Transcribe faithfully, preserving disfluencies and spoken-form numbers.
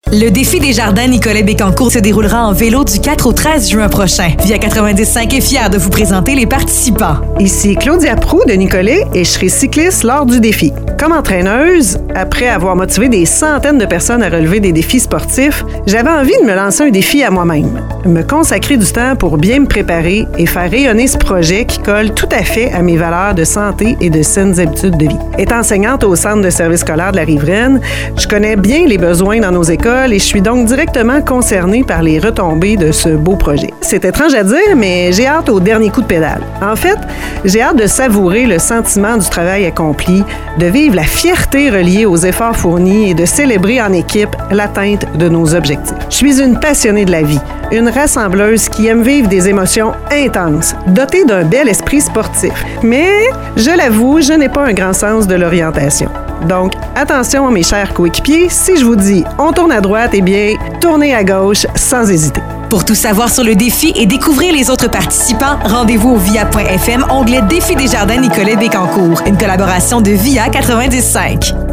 Le défi des jardins Nicolet Bécancour se déroulera en vélo du quatre au treize juin prochain. Via quatre-vingt-dix cinq est fier de vous présenter les participants. Ici Claudia Proulx de Nicolet et je serai cycliste lors du défi. Comme entraîneuse, après avoir motivé des centaines de personnes à relever des défis sportifs, j'avais envie de me lancer un défi à moi-même. Me consacrer du temps pour bien me préparer et faire rayonner ce projet qui colle tout à fait à mes valeurs de santé et de saines habitudes de vie. Étant enseignante au Centre de service scolaire de la Riveraine, je connais bien les besoins dans nos écoles et je suis donc directement concernée par les retombées de ce beau projet. C'est étrange à dire, mais j'ai hâte au dernier coup de pédale. En fait, j'ai hâte de savourer le sentiment du travail accompli, de vivre la fierté reliée aux efforts fournis et de célébrer en équipe l'atteinte de nos objectifs. Je suis une passionnée de la vie, une rassembleuse qui aime vivre des émotions intenses, dotée d'un bel esprit sportif. Mais, je l'avoue, je n'ai pas un grand sens de l'orientation. Donc, attention mes chers coéquipiers, si je vous dis on tourne à droite, eh bien, tournez à gauche sans hésiter. Pour tout savoir sur le défi et découvrir les autres participants, rendez-vous au via point f m, onglet Défi des jardins Nicolet Bécancour, une collaboration de Via quatre-vingt-dix cinq.